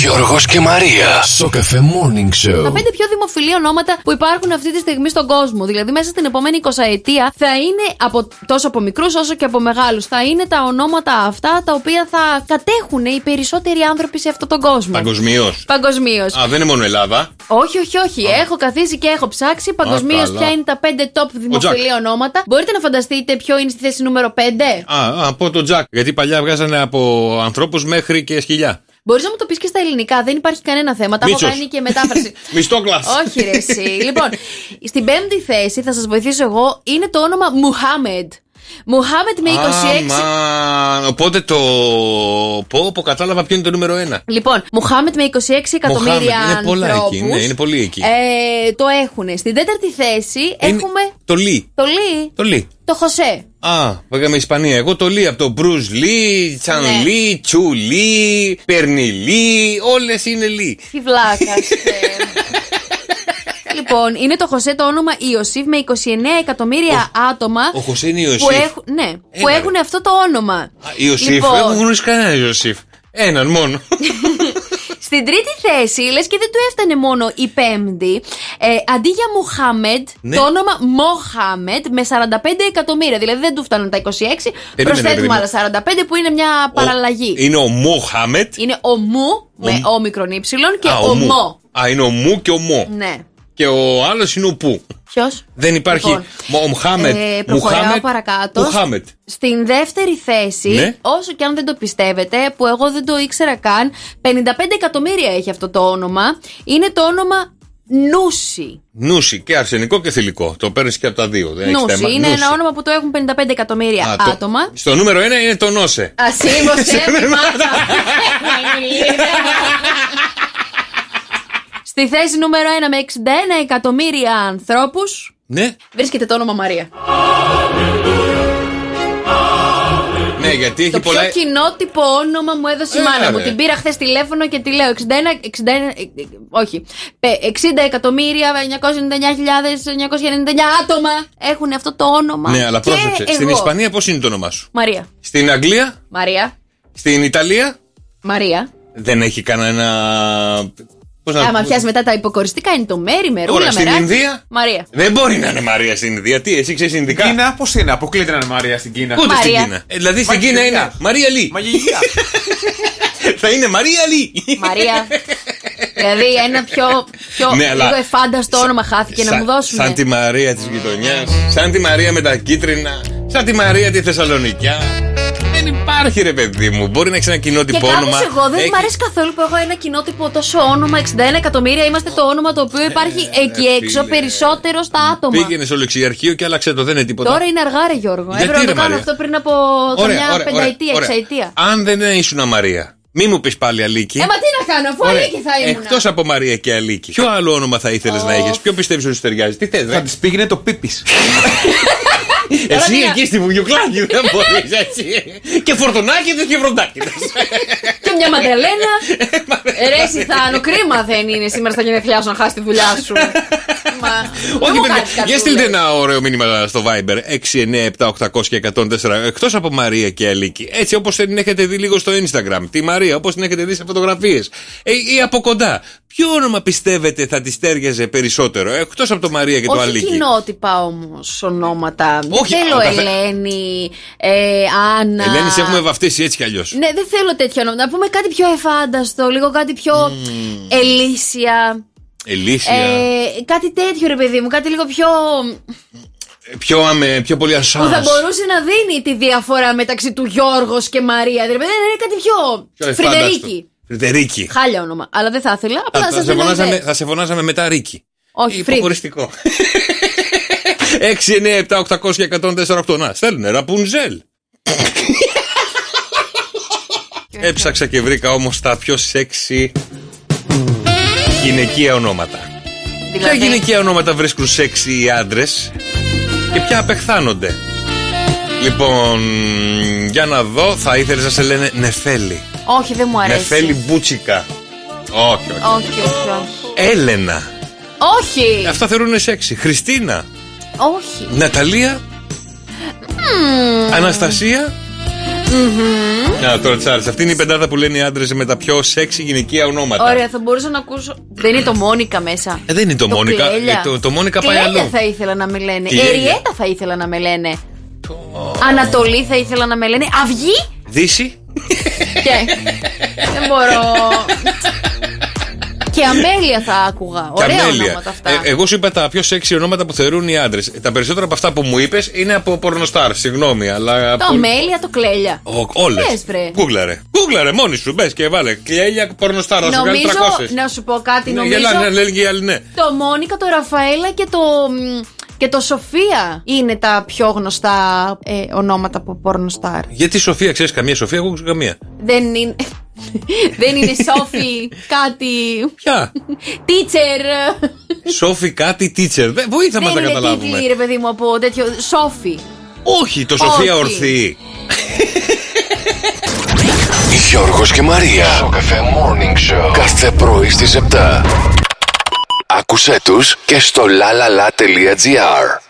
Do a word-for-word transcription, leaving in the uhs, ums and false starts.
Γιώργος και Μαρία. Σοκαφέ Morning Show. Τα πέντε πιο δημοφιλή ονόματα που υπάρχουν αυτή τη στιγμή στον κόσμο. Δηλαδή, μέσα στην επόμενη εικοσαετία θα είναι από, τόσο από μικρούς όσο και από μεγάλους. Θα είναι τα ονόματα αυτά τα οποία θα κατέχουν οι περισσότεροι άνθρωποι σε αυτόν τον κόσμο. Παγκοσμίως. Παγκοσμίως. Α, δεν είναι μόνο Ελλάδα. Όχι, όχι, όχι. Α. Έχω καθίσει και έχω ψάξει. Παγκοσμίως ποια είναι τα πέντε top δημοφιλή ονόματα. Μπορείτε να φανταστείτε ποιο είναι στη θέση νούμερο πέντε. Α, από το Τζακ. Γιατί παλιά βγάζανε από ανθρώπους μέχρι και σκυλιά. Μπορείς να μου το πεις και στα ελληνικά, δεν υπάρχει κανένα θέμα. Τα έχω κάνει και μετάφραση. Μισθόκλας. Όχι, ρε, εσύ. Λοιπόν, στην πέμπτη θέση θα σας βοηθήσω εγώ, είναι το όνομα Μουχάμεντ. Μουχάμεντ με είκοσι έξι. Αμάν, οπότε το. Πω, πω, κατάλαβα ποιο είναι το νούμερο ένα. Λοιπόν, Μουχάμεντ με είκοσι έξι εκατομμύρια ανθρώπους. Είναι πολλά ανθρώπους. εκεί, ναι, είναι πολύ εκεί. Ε, το έχουν. Στην τέταρτη θέση είναι έχουμε. Το Λί. Το Λί. Το Λί. Το Χωσέ. Α, πήγαμε Ισπανία. Εγώ το Λί από το Μπρουζ Λί, Τσαν Ναι. Λί, Τσου Λί, Περνι Λί. Όλες είναι Λί. Τι βλάκας. Λοιπόν, είναι το Χωσέ το όνομα Ιωσήφ με είκοσι εννέα εκατομμύρια ο, άτομα. Ο Χωσέ είναι Ιωσήφ. Που έχουν, ναι, που έχουν αυτό το όνομα. Α, Ιωσήφ, λοιπόν, έχω γνωρίσει κανένα Ιωσήφ. Έναν μόνο. Στην τρίτη θέση, λες και δεν του έφτανε μόνο η πέμπτη, ε, αντί για Μουχάμεντ, ναι. Το όνομα Μοχάμεντ με σαράντα πέντε εκατομμύρια. Δηλαδή δεν του φτάνουν τα είκοσι έξι. Περίμενε, προσθέτουμε περίμενε. Άλλα σαράντα πέντε που είναι μια παραλλαγή. Ο, είναι ο Μοχάμεντ. Είναι ο Μου ο... με ο μικρόν ύψιλον και Α, ο, ο Μο. Α, είναι ο Μου και ο Μο. Ναι. Και ο άλλος είναι ο Πού. Ποιος? Δεν υπάρχει. Λοιπόν, ο Μουχάμεντ. Ε, προχωράω παρακάτω. Μουχάμεντ. Στην δεύτερη θέση, ναι. Όσο και αν δεν το πιστεύετε, που εγώ δεν το ήξερα καν, πενήντα πέντε εκατομμύρια έχει αυτό το όνομα. Είναι το όνομα Νούσι. Νούσι, και αρσενικό και θηλυκό. Το παίρνεις και από τα δύο. Δεν Νούσι. Θέμα. Είναι Νούσι. ένα όνομα που το έχουν πενήντα πέντε εκατομμύρια Α, άτομα. Το... Στο νούμερο ένα είναι το Νόσε. Ασύμβωσε. Στη θέση νούμερο ένα με εξήντα ένα εκατομμύρια ανθρώπους, ναι. Βρίσκεται το όνομα Μαρία. Ναι, γιατί έχει το πολλά... πιο κοινότυπο όνομα μου έδωσε η ε, μάνα ρε. μου. Την πήρα χθες τηλέφωνο και τη λέω εξήντα ένα, εξήντα ένα, όχι, εξήντα εκατομμύρια εννιακόσιες ενενήντα εννέα χιλιάδες εννιακόσια ενενήντα εννέα άτομα έχουν αυτό το όνομα. Ναι, αλλά πρόσεξε. Στην Ισπανία πώς είναι το όνομά σου? Μαρία. Στην Αγγλία? Μαρία. Στην Ιταλία? Μαρία. Δεν έχει κανένα... Άμα πιάσει μετά τα υποκοριστικά είναι το Μέρι, Μερούλα, Μεράκι. Στην Ινδία? Μαρία. Δεν μπορεί να είναι Μαρία στην Ινδία. Τι, εσύ ξέρεις Ινδικά? Στην Κίνα, πώς είναι, αποκλείται να είναι Μαρία στην Κίνα. Ούτε Μαρία. στην Κίνα. Ε, δηλαδή στην Κίνα είναι Μαρία Λί. Μαγεία. Θα είναι Μαρία Λί. Μαρία. Δηλαδή ένα πιο, πιο ναι, λίγο εφάνταστο όνομα χάθηκε σα, να μου δώσουν. Σαν τη Μαρία της γειτονιάς. Σαν τη Μαρία με τα κίτρινα. Σαν τη Μαρία τη Θεσσαλονικιά. Δεν υπάρχει ρε παιδί μου. Μπορεί να έχει ένα κοινότυπο όνομα. Και εγώ δεν έχει... μου αρέσει καθόλου που έχω ένα κοινότυπο τόσο όνομα. εξήντα ένα εκατομμύρια είμαστε το όνομα το οποίο υπάρχει ε, εκεί ε, έξω φίλε. Περισσότερο στα άτομα. Πήγαινε στο λεξιαρχείο και άλλαξε το, δεν είναι τίποτα. Τώρα είναι αργά, ρε Γιώργο. Έπρεπε να το κάνω αυτό πριν από ωραία, καμιά ωραία, πενταετία, ωραία, εξαετία. Αν δεν ήσουν Μαρία, μη μου πεις πάλι Αλίκη. Ε, μα τι να κάνω, αφού Αλίκη θα ήμουν. Εκτός από Μαρία και Αλίκη, ποιο άλλο όνομα θα ήθελες oh. να έχεις? Ποιο πιστεύεις ότι σου ταιριάζει? Τι θες, θα της πήγαινε το Πίπης. Εσύ εκεί στη Βουγιουκλάκη δεν μπορείς έτσι. Και Φορτουνάκηδες και Βροντάκηδες. Και μια Μαντελένα. Ρε εσύ Θάνο, κρίμα δεν είναι σήμερα στα γενέθλιά σου να χάσει τη δουλειά σου. Όχι παιδιά, για στείλτε ένα ωραίο μήνυμα στο Viber έξι εννέα επτά οκτώ μηδέν μηδέν εκατόν τέσσερα. Εκτός από Μαρία και Αλίκη, έτσι όπως την έχετε δει λίγο στο Instagram, τη Μαρία όπως την έχετε δει σε φωτογραφίες ή από κοντά, ποιο όνομα πιστεύετε θα τη τέριαζε περισσότερο εκτός από το Μαρία και το Αλίκη? Όχι κοινότυπα όμως ονόματα. Όχι, δεν θέλω Ελένη, ε, Άννα. Ελένη, σε έχουμε βαφτίσει έτσι κι αλλιώς. Ναι, δεν θέλω τέτοιο όνομα. Να πούμε κάτι πιο εφάνταστο, λίγο κάτι πιο mm. Ελίσια. Ελίσια. Ε, κάτι τέτοιο ρε παιδί μου, κάτι λίγο πιο... Πιο, αμε, πιο πολύ ασάνς. Που θα μπορούσε να δίνει τη διαφορά μεταξύ του Γιώργος και Μαρία. Δηλαδή είναι κάτι πιο... πιο Φρυδερίκη. Φρυδερίκη. Χάλια όνομα. Αλλά δεν θα ήθελα. Απλά θα, θα, σε φωνάζαμε, θα σε φωνάζαμε μετά Ρίκη. Όχι, υποχωριστικό. έξι εννέα επτά οκτώ μηδέν μηδέν εκατόν τέσσερα οκτώ. Να, στέλνουνε Ραπουνζέλ. Έψαξα και βρήκα όμως τα πιο σεξι γυναικεία ονόματα. Δηλαδή... Ποια γυναικεία ονόματα βρίσκουν σεξι οι άντρες και ποια απεχθάνονται? Λοιπόν, για να δω, θα ήθελες να σε λένε Νεφέλη? Όχι, δεν μου αρέσει. Νεφέλη Μπούτσικα. Όχι, όχι. Όχι, όχι, όχι. Έλενα. Όχι. Αυτά θεωρούν σεξι. Χριστίνα. Όχι. Ναταλία. Mm. Αναστασία. Mm. Να τώρα τσάρες. Αυτή είναι η πεντάδα που λένε οι άντρες με τα πιο σεξι γυναικεία ονόματα. Ωραία, θα μπορούσα να ακούσω. Δεν είναι το Μόνικα μέσα. Ε, δεν είναι το, το Μόνικα. Ε, το, το Μόνικα πάει αλλού. Κλέλια θα ήθελα να με λένε. Εριέτα θα ήθελα να με λένε. Το... Ανατολή θα ήθελα να με λένε. Αυγή. Δύση. Και. Δεν μπορώ. Και Αμέλεια θα άκουγα. Ωραία Αμέλεια. Ονόματα αυτά. Ε, εγώ σου είπα τα πιο σεξι ονόματα που θεωρούν οι άντρες. Τα περισσότερα από αυτά που μου είπες είναι από πορνοστάρ. Συγγνώμη, αλλά. Το Αμέλεια, το Κλέλια. Όλες. Γκούγκλαρε. Γκούγκλαρε μόνη σου. Μπες και βάλε. Κλέλια, πορνοστάρ. Να σου βγάλει τριακόσιες. Να σου πω κάτι. Ναι, νομίζω. Γελάνε, λένε και οι άλλοι, ναι. Το Μόνικα, το Ραφαέλα και το. Και το Σοφία είναι τα πιο γνωστά ε, ονόματα από πορνοστάρ. Γιατί Σοφία, ξέρεις καμία Σοφία, εγώ ξέρω καμία. Δεν είναι. Δεν είναι Σόφι κάτι. Ποια? Teacher. Σόφι κάτι teacher. Δεν βοήθα να τα καταλάβουμε. Δεν είναι τίτλοι ρε παιδί μου από τέτοιο. Σόφι. Όχι, το Σοφία ορθή. Γιώργος και Μαρία. Σοκαφέ Morning Show. Κάθε πρωί στις επτά. Άκουσέ τους και στο lalala.gr.